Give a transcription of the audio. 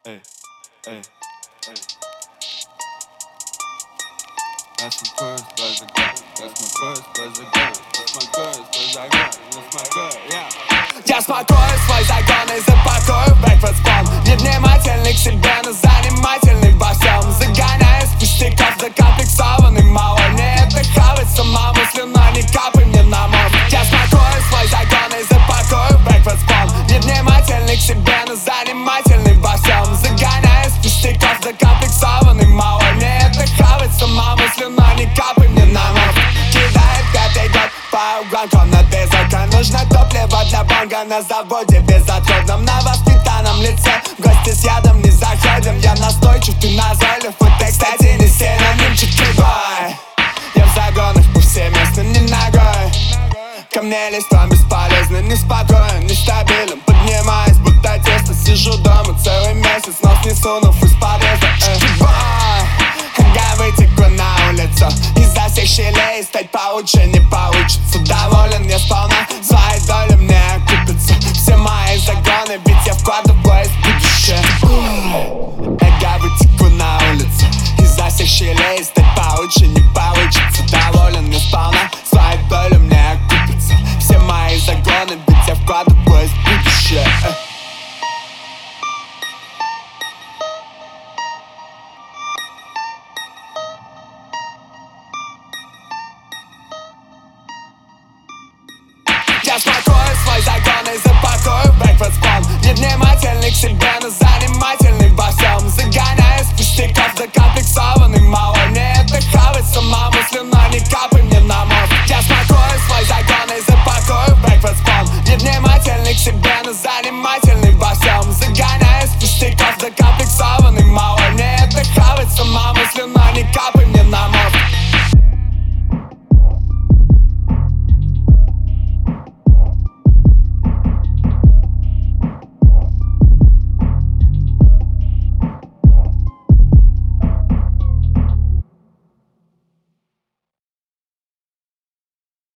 Ey, ey, ey. That's my first place I got. That's my first place I got. That's my first place I got. That's my first, yeah. Я смакую свой закон и запакую breakfast план. Невнимательный к себе, но занимательный во всем. Загоняюсь в пустяков, закомплексованный мало. Не это хавать самому слюной, не капай мне на мозг. Я смакую свой закон и запакую breakfast план. Невнимательный к себе, но занимательный во всем. Загоняюсь в пустяков, закомплексованный мало. Не это хавать самому слюной, не капай мне на мозг. Кидает пятый год по углам комнат без окон. Нужно топливо для бонга на заводе безотходном. На воспитанном лице в гости с ядом не заходим. Я настойчив, ты назойлив. Это, кстати, не синоним. Читкий бой. Я в загонах повсеместно, не ногой. Ко мне листом бесполезно, неспокоен, нестабилен. Поднимаюсь, будто тесто, сижу дома целый месяц, нос не сунув из подъезда. Читкий бой. Я вытеку на улицу. Из-за всех щелей стать получше не получится. Доволен я сполна, своей доли мне окупится. Все мои загоны, ведь я вкладываюсь в будущее. Я вытеку на улицу. Из-за всех щелей стать получше не получится. Доволен я сполна, своей доли мне окупится. Все мои загоны, ведь я вкладываюсь в будущее. Я смакую свой закон и запакую breakfast план. Невнимательный к себе, но занимательный во всем. Загоняюсь в пустяков, закомплексованный мало. Не это хавать самому слюной, не капай мне на мозг. Я смакую свой закон и запакую breakfast план. Невнимательный к себе, но занимательный во всем. Загоняюсь в пустяков, закомплексованный мало. Не это хавать самому слюной, не капай мне на мозг.